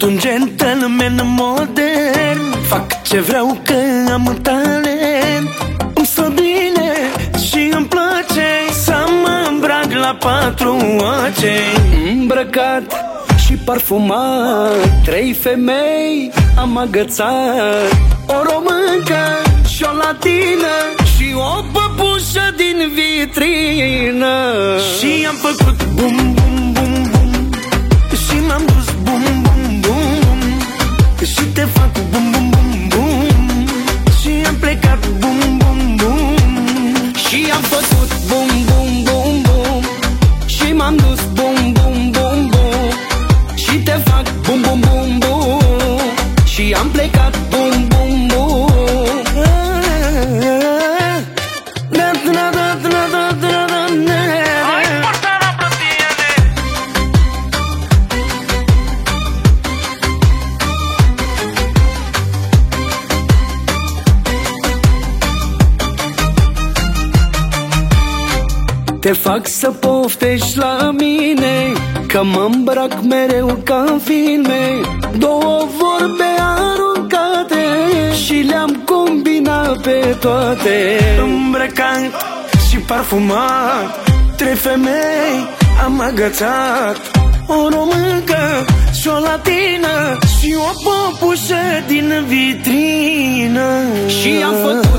un gentleman modern. Fac ce vreau că am talent. Îmi stă bine și îmi place să mă îmbrac la 4 oace. Îmbrăcat și parfumat, 3 femei am agățat. O româncă și o latină și o păpușă din vitrină. Și am făcut bum bum bum bum și m-am dus bum bum bum și te fac bum bum bum bum și am plecat bum bum bum și am făcut bum bum bum bum și m-am dus bum bum bum bum și te fac bum bum bum bum și am plecat bum bum bum. Te fac să poftești la mine, că mă îmbrac mereu ca în filme. 2 vorbe aruncate și le-am combinat pe toate. Îmbrăcat și parfumat, 3 femei am agățat. O româncă și o latină și o păpușă din vitrină. Și am făcut